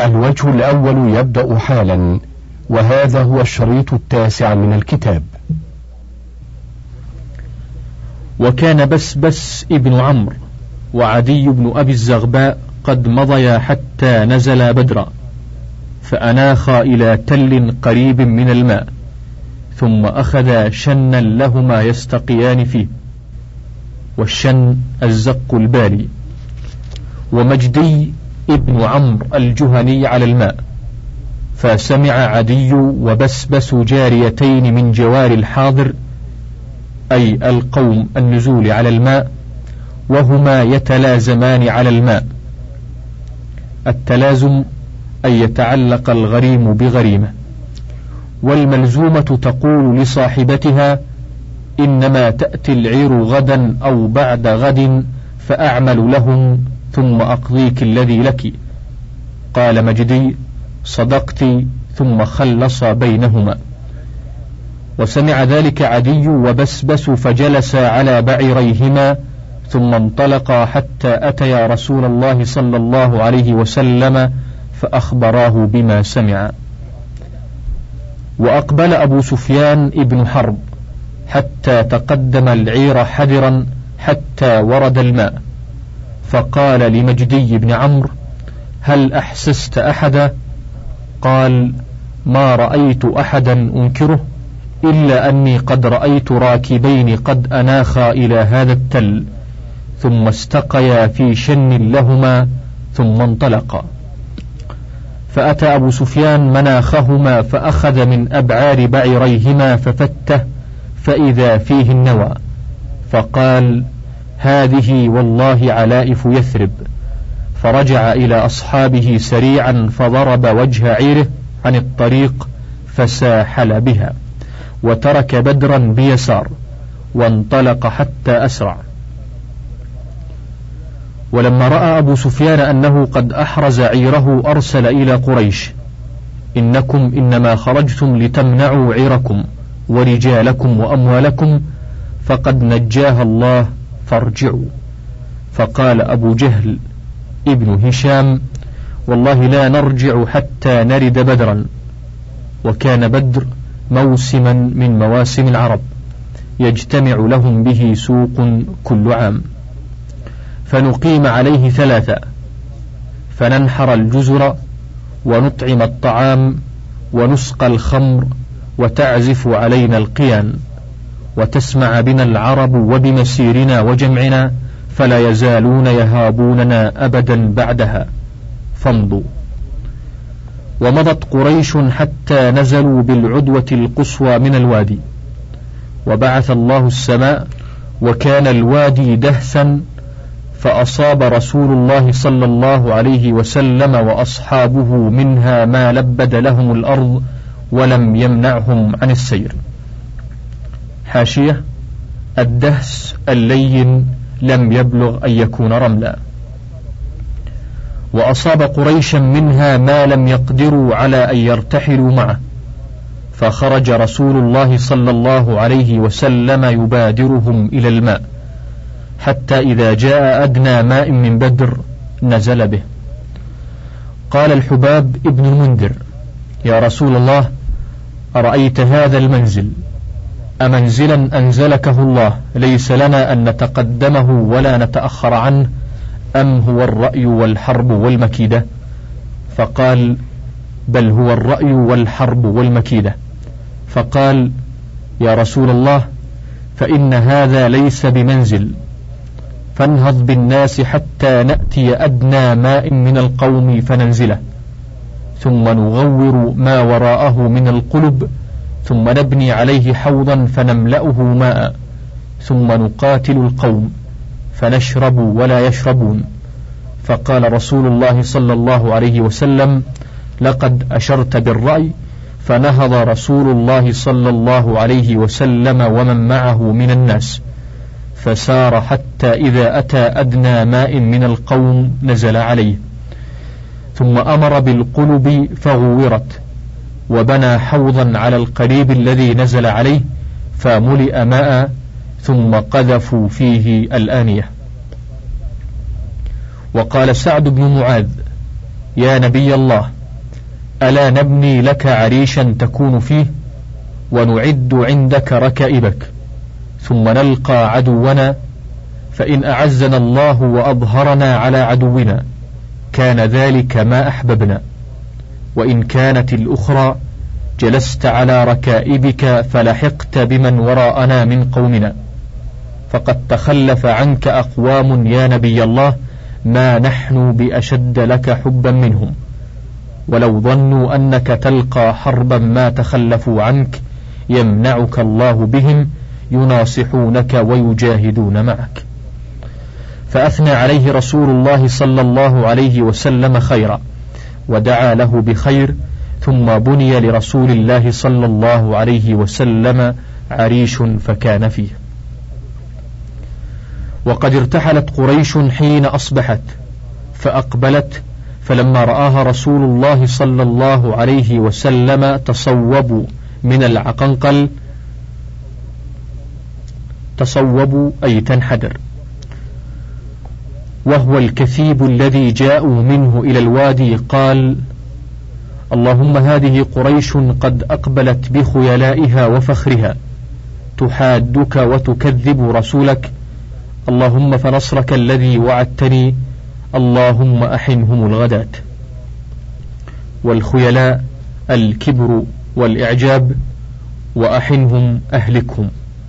الوجه الأول يبدأ حالا، وهذا هو الشريط 9 من الكتاب. وكان بسبس ابن عمرو وعدي بن أبي الزغباء قد مضيا حتى نزل بدرا، فأناخا إلى تل قريب من الماء، ثم أخذا شنا لهما يستقيان فيه، والشن الزق البالي. ومجدي ابن عمرو الجهني على الماء، فسمع عدي وبسبس جاريتين من جوار الحاضر، أي القوم، النزول على الماء، وهما يتلازمان على الماء. التلازم أن يتعلق الغريم بغريمه، والملزومة تقول لصاحبتها: إنما تأتي العير غدا أو بعد غد فأعمل لهم ثم أقضيك الذي لك. قال مجدي: صدقت، ثم خلص بينهما. وسمع ذلك عدي وبسبس، فجلسا على بعيريهما، ثم انطلقا حتى أتيا رسول الله صلى الله عليه وسلم فأخبراه بما سمع. وأقبل أبو سفيان ابن حرب حتى تقدم العير حذرا حتى ورد الماء، فقال لمجدي بن عمرو: هل أحسست أحدا؟ قال: ما رأيت أحدا أنكره، إلا أني قد رأيت راكبين قد أناخا إلى هذا التل، ثم استقيا في شن لهما، ثم انطلقا. فأتى أبو سفيان مناخهما، فأخذ من أبعار بعيريهما ففته، فإذا فيه النوى، فقال: هذه والله علائف يثرب. فرجع إلى أصحابه سريعا، فضرب وجه عيره عن الطريق فساحل بها، وترك بدرا بيسار، وانطلق حتى أسرع. ولما رأى أبو سفيان أنه قد أحرز عيره، أرسل إلى قريش: إنكم إنما خرجتم لتمنعوا عيركم ورجالكم وأموالكم، فقد نجاها الله، فارجعوا. فقال أبو جهل ابن هشام: والله لا نرجع حتى نرد بدرا. وكان بدر موسما من مواسم العرب، يجتمع لهم به سوق كل عام، فنقيم عليه 3، فننحر الجزر، ونطعم الطعام، ونسقى الخمر، وتعزف علينا القيان، وتسمع بنا العرب وبمسيرنا وجمعنا، فلا يزالون يهابوننا أبدا بعدها، فامضوا. ومضت قريش حتى نزلوا بالعدوة القصوى من الوادي، وبعث الله السماء، وكان الوادي دهسا، فأصاب رسول الله صلى الله عليه وسلم وأصحابه منها ما لبد لهم الأرض، ولم يمنعهم عن السير. حاشية: الدهس اللين لم يبلغ أن يكون رملا. وأصاب قريشا منها ما لم يقدروا على أن يرتحلوا معه، فخرج رسول الله صلى الله عليه وسلم يبادرهم إلى الماء، حتى إذا جاء أدنى ماء من بدر نزل به. قال الحباب ابن المنذر: يا رسول الله، أرأيت هذا المنزل أمنزلا أنزلكه الله ليس لنا أن نتقدمه ولا نتأخر عنه، أم هو الرأي والحرب والمكيدة؟ فقال: بل هو الرأي والحرب والمكيدة. فقال: يا رسول الله، فإن هذا ليس بمنزل، فانهض بالناس حتى نأتي أدنى ماء من القوم فننزله، ثم نغور ما وراءه من القلب، ثم نبني عليه حوضا فنملأه ماء، ثم نقاتل القوم فنشرب ولا يشربون. فقال رسول الله صلى الله عليه وسلم: لقد أشرت بالرأي. فنهض رسول الله صلى الله عليه وسلم ومن معه من الناس، فسار حتى إذا أتى أدنى ماء من القوم نزل عليه، ثم أمر بالقلب فغورت، وبنى حوضا على القريب الذي نزل عليه، فملئ ماء، ثم قذفوا فيه الآنية. وقال سعد بن معاذ: يا نبي الله ألا نبني لك عريشا تكون فيه ونعد عندك ركائبك ثم نلقى عدونا، فإن أعزنا الله وأظهرنا على عدونا كان ذلك ما أحببنا، وإن كانت الأخرى جلست على ركائبك فلحقت بمن وراءنا من قومنا، فقد تخلف عنك أقوام يا نبي الله ما نحن بأشد لك حبا منهم، ولو ظنوا أنك تلقى حربا ما تخلفوا عنك يمنعك الله بهم يناصحونك ويجاهدون معك. فأثنى عليه رسول الله صلى الله عليه وسلم خيرا ودعا له بخير، ثم بني لرسول الله صلى الله عليه وسلم عريش فكان فيه. وقد ارتحلت قريش حين أصبحت فأقبلت، فلما رآها رسول الله صلى الله عليه وسلم تصوبوا من العقنقل، تصوبوا أي تنحدر، وهو الكثيب الذي جاءوا منه إلى الوادي، قال اللهم هذه قريش قد أقبلت بخيلائها وفخرها تحادك وتكذب رسولك، اللهم فنصرك الذي وعدتني، اللهم أحنهم الغداة. والخيلاء الكبر والإعجاب، وأحنهم أهلكهم.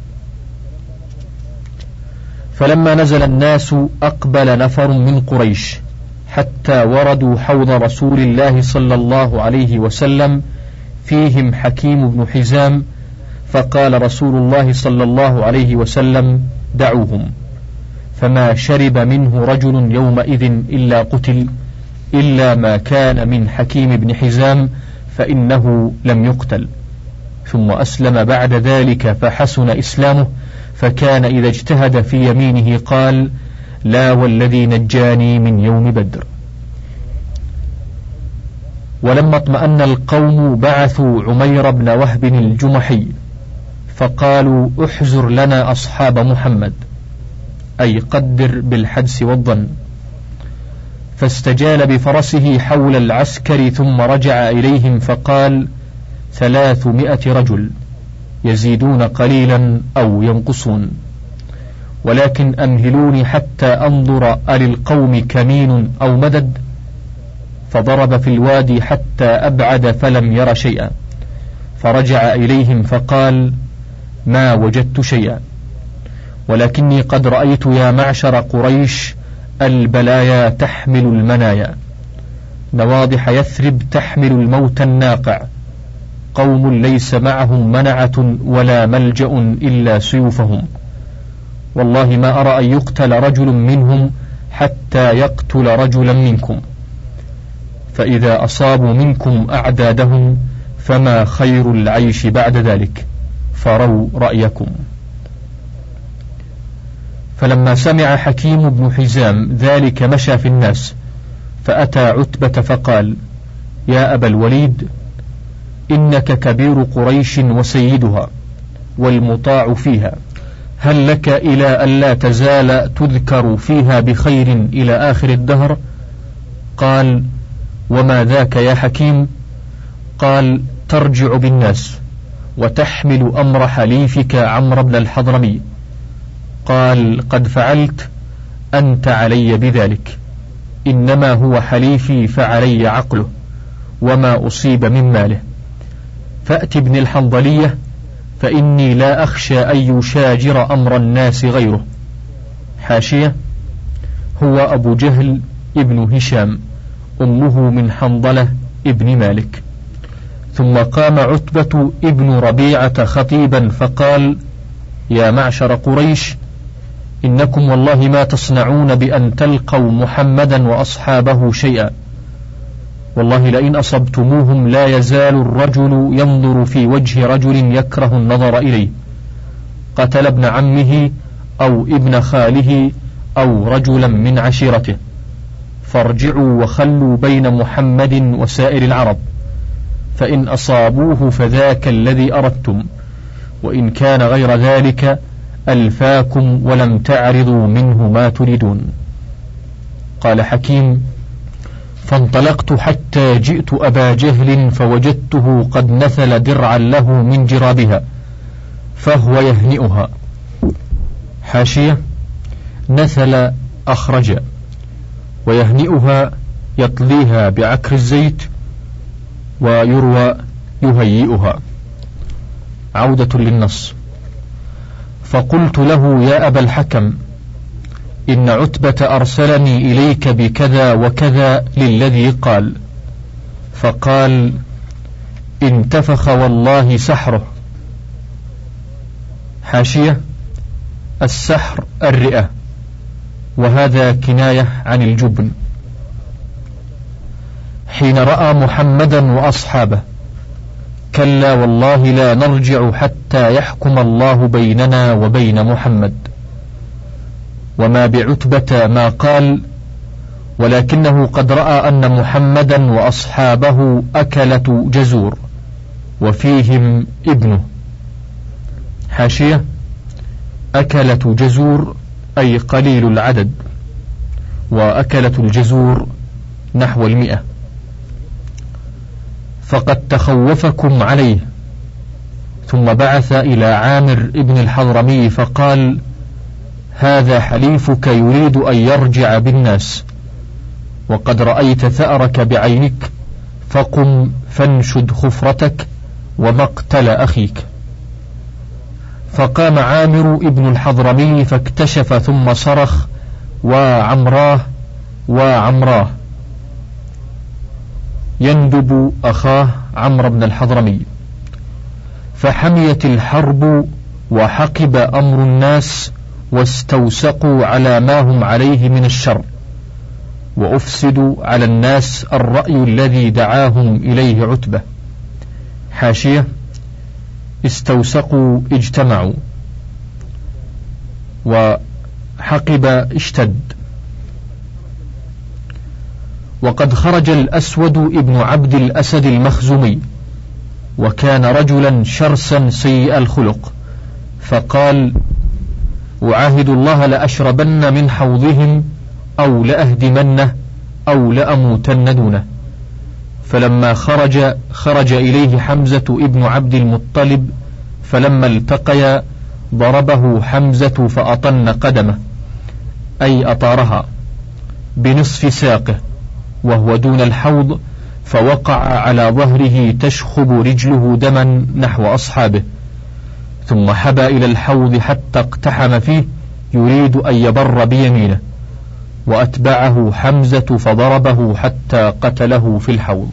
فلما نزل الناس أقبل نفر من قريش حتى وردوا حوض رسول الله صلى الله عليه وسلم، فيهم حكيم بن حزام، فقال رسول الله صلى الله عليه وسلم دعوهم، فما شرب منه رجل يومئذ إلا قتل، إلا ما كان من حكيم بن حزام فإنه لم يقتل، ثم أسلم بعد ذلك فحسن إسلامه، فكان إذا اجتهد في يمينه قال لا والذي نجاني من يوم بدر. ولما اطمأن القوم بعثوا عمير بن وهب الجمحي فقالوا احزر لنا أصحاب محمد، أي قدر بالحدس والظن، فاستجال بفرسه حول العسكر ثم رجع إليهم فقال 300 رجل يزيدون قليلا أو ينقصون، ولكن أمهلوني حتى أنظر أللقوم كمين أو مدد، فضرب في الوادي حتى أبعد فلم ير شيئا، فرجع إليهم فقال ما وجدت شيئا، ولكني قد رأيت يا معشر قريش البلايا تحمل المنايا، نواضح يثرب تحمل الموت الناقع، قوم ليس معهم منعة ولا ملجأ إلا سيوفهم، والله ما أرى أن يقتل رجل منهم حتى يقتل رجلا منكم، فإذا أصابوا منكم أعدادهم فما خير العيش بعد ذلك، فروا رأيكم. فلما سمع حكيم بن حزام ذلك مشى في الناس، فأتى عتبة فقال يا أبا الوليد إنك كبير قريش وسيدها والمطاع فيها، هل لك إلى ألا تزال تذكر فيها بخير إلى آخر الدهر؟ قال وما ذاك يا حكيم؟ قال ترجع بالناس وتحمل أمر حليفك عمرو بن الحضرمي. قال قد فعلت، أنت علي بذلك، إنما هو حليفي فعلي عقله وما أصيب من ماله، فأت ابن الحنظلية فإني لا أخشى أن يشاجر أمر الناس غيره. حاشية: هو أبو جهل ابن هشام، أمه من حنظلة ابن مالك. ثم قام عتبة ابن ربيعة خطيبا فقال يا معشر قريش إنكم والله ما تصنعون بأن تلقوا محمدا وأصحابه شيئا، والله لئن أصبتموهم لا يزال الرجل ينظر في وجه رجل يكره النظر إليه، قتل ابن عمه أو ابن خاله أو رجلا من عشيرته، فارجعوا وخلوا بين محمد وسائر العرب، فإن أصابوه فذاك الذي أردتم، وإن كان غير ذلك ألفاكم ولم تعرضوا منه ما تريدون. قال حكيم فانطلقت حتى جئت أبا جهل فوجدته قد نثل درعا له من جرابها فهو يهنئها. حاشية: نثل أخرج، ويهنئها يطليها بعكر الزيت، ويروى يهيئها. عودة للنص: فقلت له: يا أبا الحكم، إن عتبة أرسلني إليك بكذا وكذا للذي قال. فقال: انتفخ والله سحره. حاشية: السحر الرئة، وهذا كناية عن الجبن. حين رأى محمدا وأصحابه: كلا والله لا نرجع حتى يحكم الله بيننا وبين محمد. وما بعتبة ما قال، ولكنه قد رأى أن محمدا وأصحابه أكلة جزور وفيهم ابنه. حاشية: أكلة جزور أي قليل العدد، وأكلة الجزور نحو 100. فقد تخوفكم عليه. ثم بعث إلى عامر ابن الحضرمي فقال: هذا حليفك يريد أن يرجع بالناس، وقد رأيت ثأرك بعينك، فقم فانشد خفرتك ومقتل أخيك. فقام عامر ابن الحضرمي فاكتشف ثم صرخ: وعمراه وعمراه، يندب أخاه عمرو بن الحضرمي. فحميت الحرب وحقب أمر الناس، واستوسقوا على ما هم عليه من الشر، وأفسدوا على الناس الرأي الذي دعاهم إليه عتبة. حاشية: استوسقوا اجتمعوا، وحقب اشتد. وقد خرج الأسود ابن عبد الأسد المخزومي، وكان رجلا شرسا سيء الخلق، فقال: أعاهد الله لأشربن من حوضهم أو لأهدمنه أو لأموتن دونه. فلما خرج إليه حمزة ابن عبد المطلب، فلما التقيا ضربه حمزة فأطن قدمه، أي أطارها بنصف ساقه وهو دون الحوض، فوقع على ظهره تشخب رجله دما نحو أصحابه، ثم حبى إلى الحوض حتى اقتحم فيه يريد أن يبر بيمينه، وأتبعه حمزة فضربه حتى قتله في الحوض.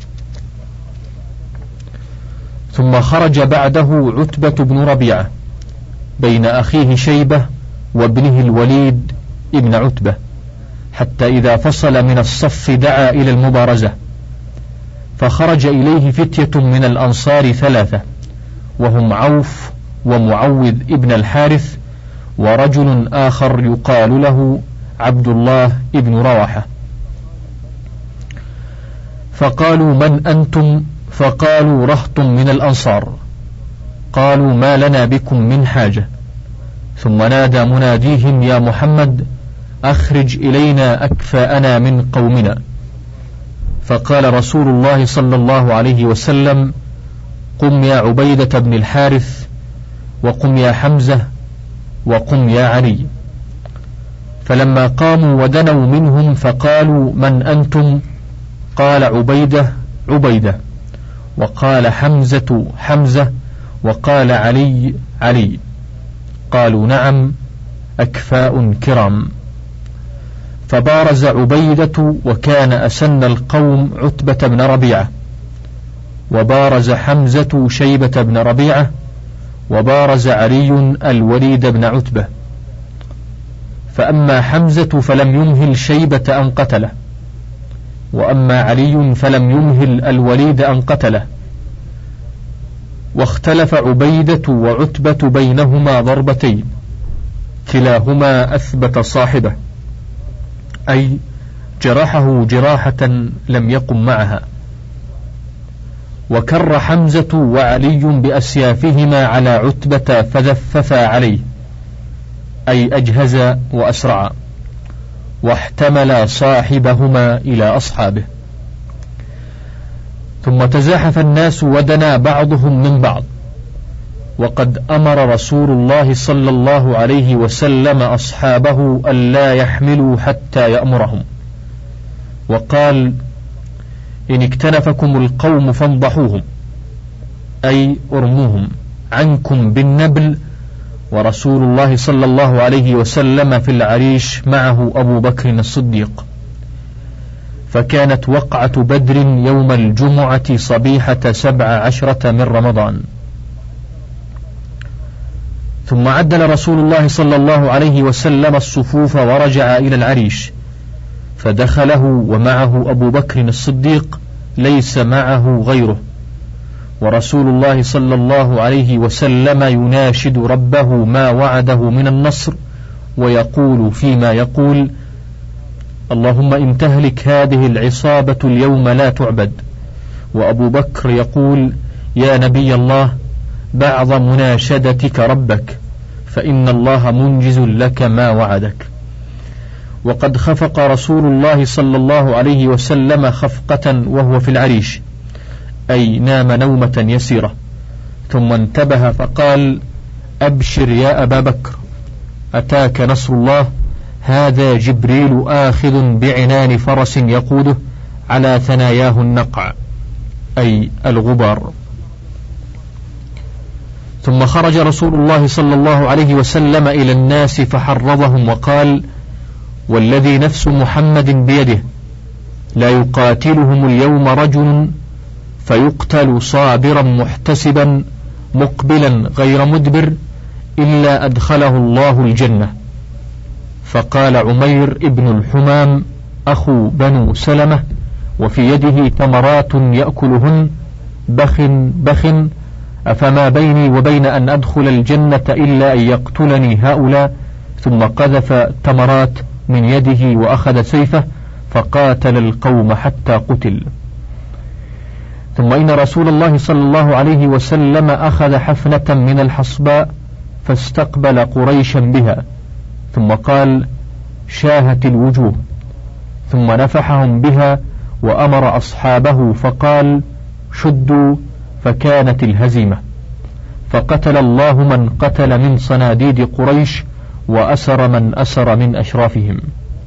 ثم خرج بعده عتبة بن ربيعة بين أخيه شيبة وابنه الوليد ابن عتبة، حتى إذا فصل من الصف دعا إلى المبارزة، فخرج إليه فتية من الأنصار 3، وهم عوف ومعوذ ابن الحارث ورجل آخر يقال له عبد الله ابن رواحة. فقالوا: من أنتم؟ فقالوا: رهط من الأنصار. قالوا: ما لنا بكم من حاجة. ثم نادى مناديهم: يا محمد، أخرج إلينا أكفاءنا من قومنا. فقال رسول الله صلى الله عليه وسلم: قم يا عبيدة بن الحارث، وقم يا حمزة، وقم يا علي. فلما قاموا ودنوا منهم فقالوا: من أنتم؟ قال: عبيدة عبيدة، وقال حمزة حمزة، وقال علي علي. قالوا: نعم، أكفاء كرام. فبارز عبيدة، وكان أسن القوم عتبة بن ربيعة، وبارز حمزة شيبة بن ربيعة، وبارز علي الوليد بن عتبة. فأما حمزة فلم يمهل شيبة أن قتله، وأما علي فلم يمهل الوليد أن قتله. واختلف عبيدة وعتبة بينهما ضربتين، كلاهما أثبت صاحبه، أي جرحه جراحة لم يقم معها. وكر حمزة وعلي بأسيافهما على عتبة فذففا عليه، أي أجهز وأسرع. واحتملا صاحبهما إلى أصحابه. ثم تزاحف الناس ودنا بعضهم من بعض، وقد أمر رسول الله صلى الله عليه وسلم أصحابه ألا يحملوا حتى يأمرهم، وقال: إن اكتنفكم القوم فانضحوهم، أي أرموهم عنكم بالنبل، ورسول الله صلى الله عليه وسلم في العريش معه أبو بكر الصديق. فكانت وقعة بدر يوم الجمعة صبيحة 17 من رمضان. ثم عدل رسول الله صلى الله عليه وسلم الصفوف ورجع إلى العريش، فدخله ومعه أبو بكر الصديق ليس معه غيره، ورسول الله صلى الله عليه وسلم يناشد ربه ما وعده من النصر، ويقول فيما يقول: اللهم إن تهلك هذه العصابة اليوم لا تعبد. وأبو بكر يقول: يا نبي الله، بعض مناشدتك ربك، فإن الله منجز لك ما وعدك. وقد خفق رسول الله صلى الله عليه وسلم خفقة وهو في العريش، أي نام نومة يسيرة، ثم انتبه فقال: أبشر يا أبا بكر، أتاك نصر الله، هذا جبريل آخذ بعنان فرس يقوده على ثناياه النقع، أي الغبار. ثم خرج رسول الله صلى الله عليه وسلم إلى الناس فحرضهم وقال: والذي نفس محمد بيده لا يقاتلهم اليوم رجل فيقتل صابرا محتسبا مقبلا غير مدبر إلا أدخله الله الجنة. فقال عمير ابن الحمام أخو بنو سلمة وفي يده تمرات يأكلهن: بخ بخ، أفما بيني وبين أن أدخل الجنة إلا أن يقتلني هؤلاء. ثم قذف تمرات من يده وأخذ سيفه فقاتل القوم حتى قتل. ثم إن رسول الله صلى الله عليه وسلم أخذ حفنة من الحصباء فاستقبل قريشا بها، ثم قال: شاهت الوجوه، ثم نفحهم بها وأمر أصحابه فقال: شدوا، فكانت الهزيمة، فقتل الله من قتل من صناديد قريش وأسر من أسر من أشرافهم.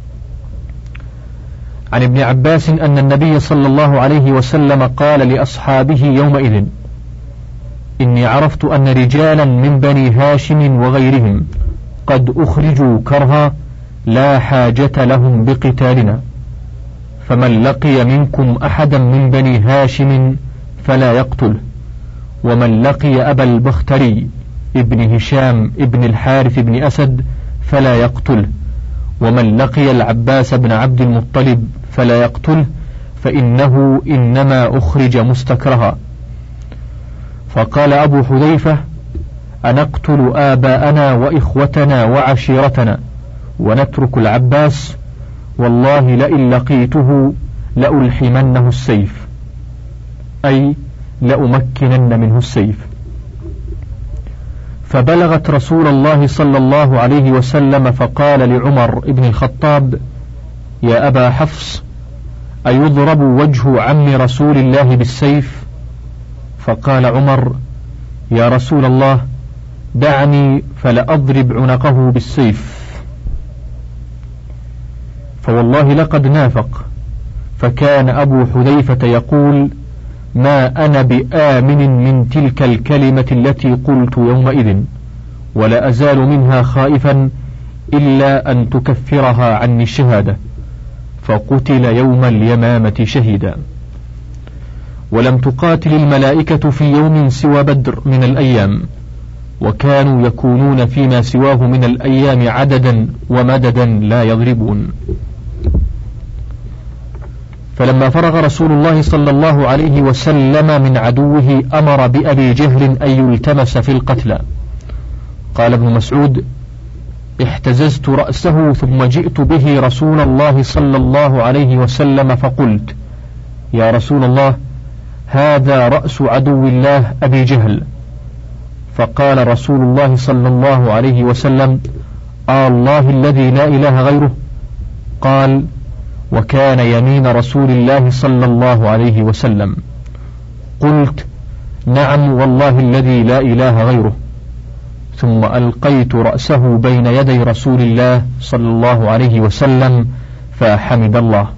عن ابن عباس أن النبي صلى الله عليه وسلم قال لأصحابه يومئذ: إني عرفت أن رجالا من بني هاشم وغيرهم قد أخرجوا كرها لا حاجة لهم بقتالنا، فمن لقي منكم أحدا من بني هاشم فلا يقتله، ومن لقي أبا البختري ابن هشام ابن الحارث بن أسد فلا يقتله، ومن لقي العباس بن عبد المطلب فلا يقتله، فإنه إنما أخرج مستكرها. فقال أبو حذيفة: أنقتل آباءنا وإخوتنا وعشيرتنا ونترك العباس؟ والله لئن لقيته لألحمنه السيف، أي لأمكنن منه السيف. فبلغت رسول الله صلى الله عليه وسلم فقال لعمر بن الخطاب: يا أبا حفص، أيضرب وجه عم رسول الله بالسيف؟ فقال عمر: يا رسول الله، دعني فلأضرب عنقه بالسيف. فوالله لقد نافق. فكان أبو حذيفة يقول: ما أنا بآمن من تلك الكلمة التي قلت يومئذ، ولا أزال منها خائفا إلا أن تكفرها عني الشهادة. فقتل يوم اليمامة شهيدا. ولم تقاتل الملائكة في يوم سوى بدر من الأيام، وكانوا يكونون فيما سواه من الأيام عددا ومددا لا يضربون. فلما فرغ رسول الله صلى الله عليه وسلم من عدوه أمر بأبي جهل أن يلتمس في القتلى. قال ابن مسعود: احتززت رأسه ثم جئت به رسول الله صلى الله عليه وسلم فقلت: يا رسول الله، هذا رأس عدو الله أبي جهل. فقال رسول الله صلى الله عليه وسلم: الله الذي لا إله غيره، قال: وكان يمين رسول الله صلى الله عليه وسلم. قلت: نعم والله الذي لا إله غيره. ثم ألقيت رأسه بين يدي رسول الله صلى الله عليه وسلم فحمد الله.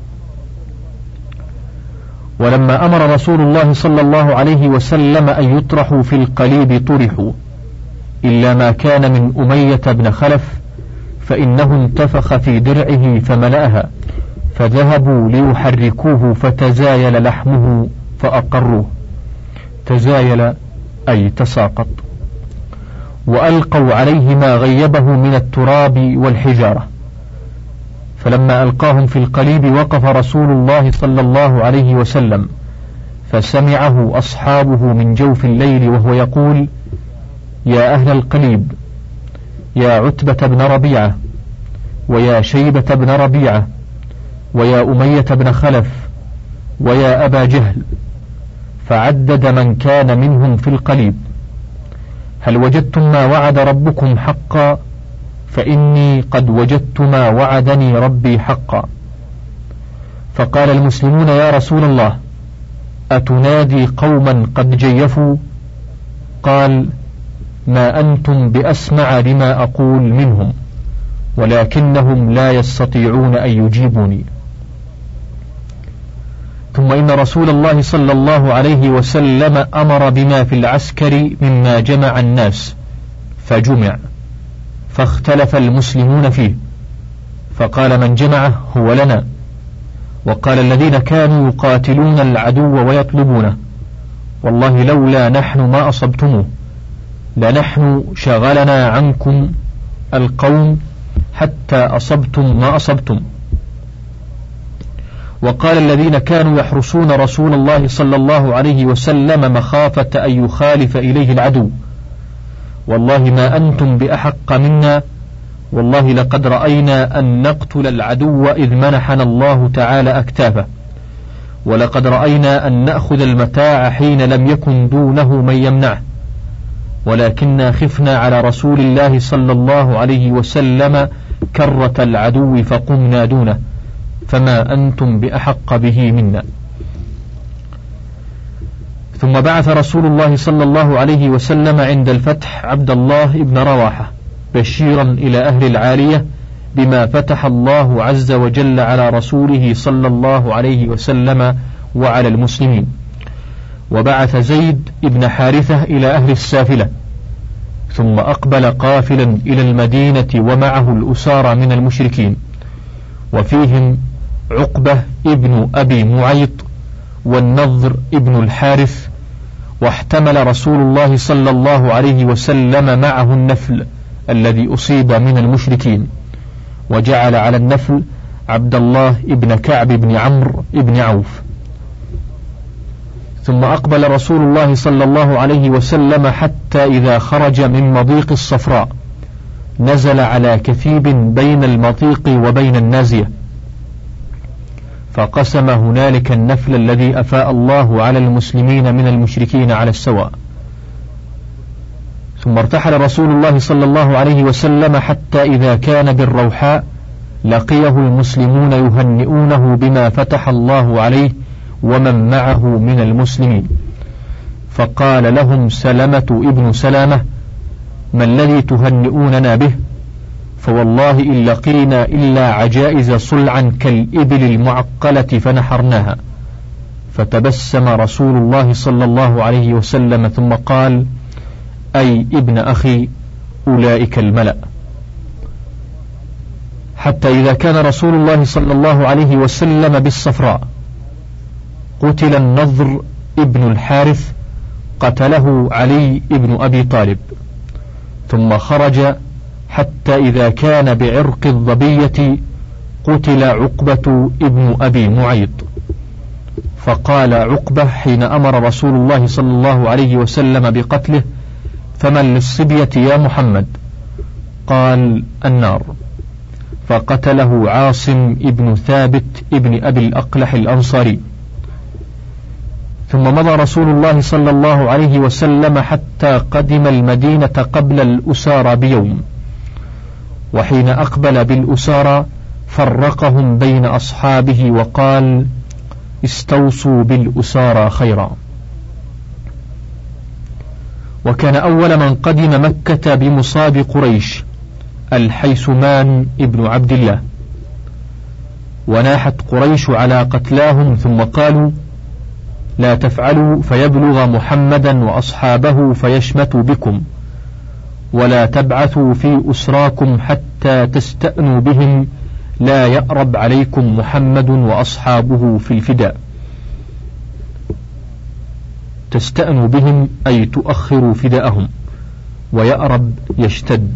ولما أمر رسول الله صلى الله عليه وسلم أن يطرحوا في القليب طرحوا، إلا ما كان من أمية بن خلف، فإنه انتفخ في درعه فملأها، فذهبوا ليحركوه فتزايل لحمه فأقروه. تزايل أي تساقط. وألقوا عليه ما غيبه من التراب والحجارة. فلما ألقاهم في القليب وقف رسول الله صلى الله عليه وسلم، فسمعه أصحابه من جوف الليل وهو يقول: يا أهل القليب، يا عتبة بن ربيعة، ويا شيبة بن ربيعة، ويا أمية بن خلف، ويا أبا جهل، فعدد من كان منهم في القليب: هل وجدتم ما وعد ربكم حقا؟ فإني قد وجدت ما وعدني ربي حقا. فقال المسلمون: يا رسول الله، أتنادي قوما قد جيفوا؟ قال: ما أنتم بأسمع لما أقول منهم، ولكنهم لا يستطيعون أن يجيبوني. ثم إن رسول الله صلى الله عليه وسلم أمر بما في العسكر مما جمع الناس، فجمع، فاختلف المسلمون فيه، فقال من جمعه هو لنا، وقال الذين كانوا يقاتلون العدو ويطلبونه: والله لولا نحن ما أصبتموه، لنحن شغلنا عنكم القوم حتى أصبتم ما أصبتم. وقال الذين كانوا يحرسون رسول الله صلى الله عليه وسلم مخافة أن يخالف إليه العدو: والله ما أنتم بأحق منا، والله لقد رأينا أن نقتل العدو إذ منحنا الله تعالى أكتافه، ولقد رأينا أن نأخذ المتاع حين لم يكن دونه من يمنعه، ولكننا خفنا على رسول الله صلى الله عليه وسلم كرة العدو فقمنا دونه، فما أنتم بأحق به منا. ثم بعث رسول الله صلى الله عليه وسلم عند الفتح عبد الله بن رواحة بشيرا إلى أهل العالية بما فتح الله عز وجل على رسوله صلى الله عليه وسلم وعلى المسلمين. وبعث زيد بن حارثة إلى أهل السافلة، ثم أقبل قافلا إلى المدينة ومعه الأسارى من المشركين، وفيهم عقبة ابن أبي معيط والنضر ابن الحارث. واحتمل رسول الله صلى الله عليه وسلم معه النفل الذي أصيب من المشركين، وجعل على النفل عبد الله ابن كعب بن عمرو ابن عوف. ثم أقبل رسول الله صلى الله عليه وسلم حتى إذا خرج من مضيق الصفراء نزل على كثيب بين المضيق وبين النازية، فقسم هنالك النفل الذي أفاء الله على المسلمين من المشركين على السواء. ثم ارتحل رسول الله صلى الله عليه وسلم حتى إذا كان بالروحاء لقيه المسلمون يهنئونه بما فتح الله عليه ومن معه من المسلمين، فقال لهم سلمة ابن سلامة: ما الذي تهنئوننا به؟ فوالله إن لقينا إلا عجائز صلعا كالإبل المعقلة فنحرناها. فتبسم رسول الله صلى الله عليه وسلم ثم قال: أي ابن أخي، أولئك الملأ. حتى إذا كان رسول الله صلى الله عليه وسلم بالصفراء قتل النضر ابن الحارث، قتله علي ابن أبي طالب. ثم خرج حتى إذا كان بعرق الظبية قتل عقبة ابن أبي معيط، فقال عقبة حين أمر رسول الله صلى الله عليه وسلم بقتله: فمن للصبية يا محمد؟ قال: النار. فقتله عاصم ابن ثابت ابن أبي الأقلح الأنصاري. ثم مضى رسول الله صلى الله عليه وسلم حتى قدم المدينة قبل الأسارى بيوم، وحين أقبل بالأسارى فرقهم بين أصحابه وقال: استوصوا بالأسارى خيرا. وكان أول من قدم مكة بمصاب قريش الحيثمان ابن عبد الله، وناحت قريش على قتلاهم، ثم قالوا: لا تفعلوا فيبلغ محمدا وأصحابه فيشمتوا بكم، ولا تبعثوا في أسراكم حتى تستأنوا بهم، لا يأرب عليكم محمد وأصحابه في الفداء. تستأنوا بهم أي تؤخروا فداءهم، ويأرب يشتد.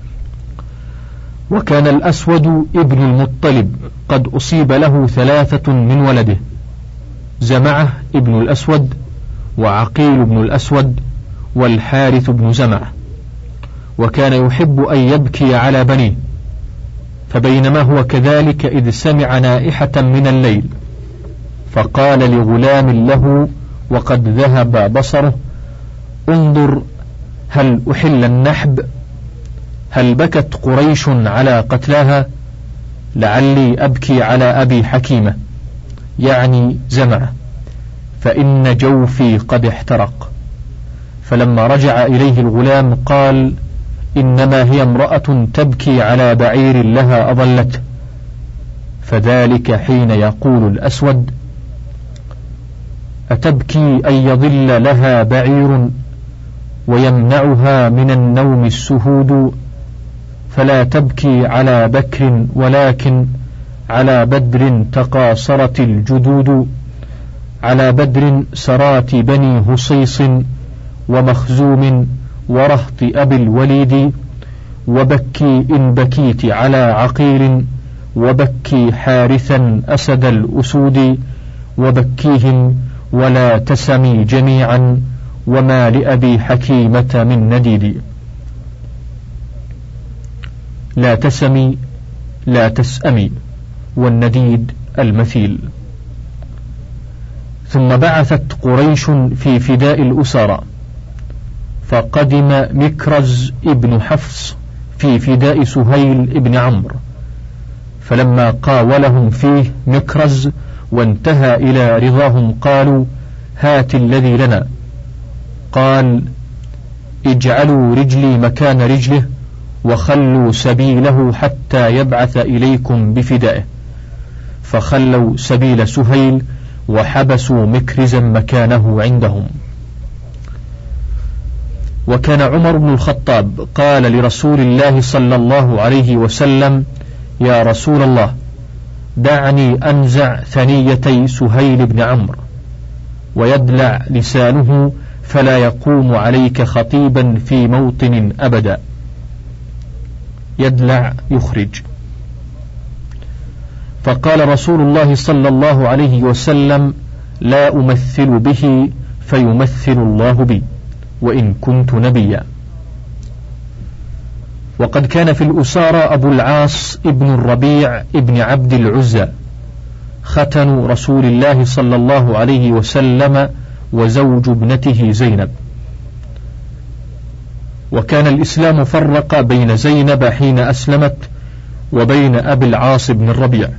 وكان الأسود ابن المطلب قد أصيب له 3 من ولده: زمعة ابن الأسود، وعقيل بن الأسود، والحارث بن زمعة. وكان يحب أن يبكي على بنيه، فبينما هو كذلك إذ سمع نائحة من الليل، فقال لغلام له وقد ذهب بصره: انظر هل أحل النحب، هل بكت قريش على قتلاها، لعلي أبكي على أبي حكيمة، يعني زمعة، فإن جوفي قد احترق. فلما رجع إليه الغلام قال: إنما هي امرأة تبكي على بعير لها أضلته. فذلك حين يقول الأسود: أتبكي أن يضل لها بعير ويمنعها من النوم السهود، فلا تبكي على بكر ولكن على بدر تقاصرت الجدود، على بدر سرات بني هصيص ومخزوم ورهط أبي الوليد، وبكي إن بكيت على عقيل، وبكي حارثا أسد الأسود، وبكيهم ولا تسمي جميعا، وما لأبي حكيمة من نديد. لا تسمي لا تسأمي، والنديد المثيل. ثم بعثت قريش في فداء الأسرى، فقدم مكرز ابن حفص في فداء سهيل ابن عمرو، فلما قاولهم فيه مكرز وانتهى إلى رضاهم قالوا: هات الذي لنا. قال: اجعلوا رجلي مكان رجله، وخلوا سبيله حتى يبعث إليكم بفدائه. فخلوا سبيل سهيل وحبسوا مكرزا مكانه عندهم. وكان عمر بن الخطاب قال لرسول الله صلى الله عليه وسلم: يا رسول الله، دعني أنزع ثنيتي سهيل بن عمرو، ويدلع لسانه فلا يقوم عليك خطيبا في موطن أبدا. يدلع يخرج. فقال رسول الله صلى الله عليه وسلم: لا أمثل به فيمثل الله بي، وإن كنت نبيا. وقد كان في الأسارى أبو العاص ابن الربيع ابن عبد العزى، ختن رسول الله صلى الله عليه وسلم وزوج ابنته زينب. وكان الإسلام فرق بين زينب حين أسلمت وبين أبي العاص بن الربيع،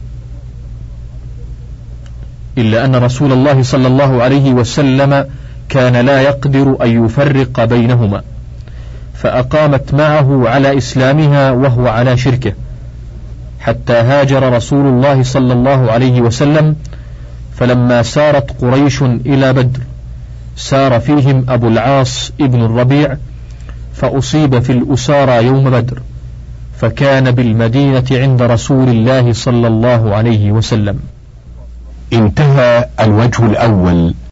إلا أن رسول الله صلى الله عليه وسلم كان لا يقدر أن يفرق بينهما، فأقامت معه على إسلامها وهو على شركه، حتى هاجر رسول الله صلى الله عليه وسلم. فلما سارت قريش إلى بدر سار فيهم أبو العاص ابن الربيع، فأصيب في الأسارى يوم بدر، فكان بالمدينة عند رسول الله صلى الله عليه وسلم. انتهى الوجه الأول.